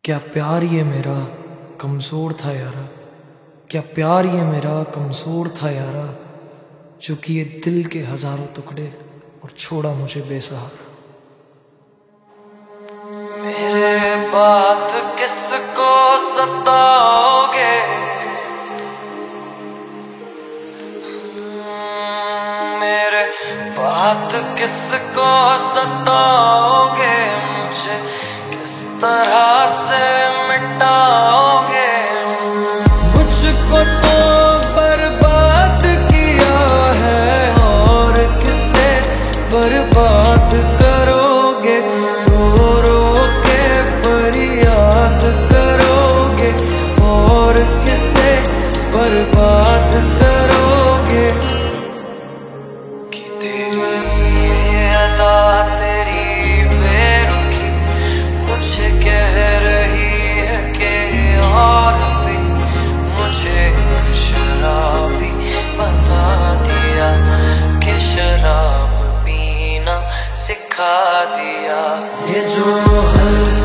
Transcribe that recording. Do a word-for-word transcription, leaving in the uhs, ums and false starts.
क्या प्यार ये मेरा कमज़ोर था यारा, क्या प्यार ये मेरा कमज़ोर था यारा, जो कि ये दिल के हजारों टुकड़े और छोड़ा मुझे बेसहारा। मेरे बात किसको सताओगे, मेरे बात किसको सताओगे, मुझे किस तरह से मिटाओगे। मुझको तो बर्बाद किया है और किसे बर्बाद करोगे, रो रो के फरियाद करोगे और किसे बर्बाद करोगे। कि तेरी ये अदा तेरी बेरुखी मुझे कह रही है कि और भी मुझे शराबी बना दिया, कि शराब पीना सिखा दिया। ये जो हल्का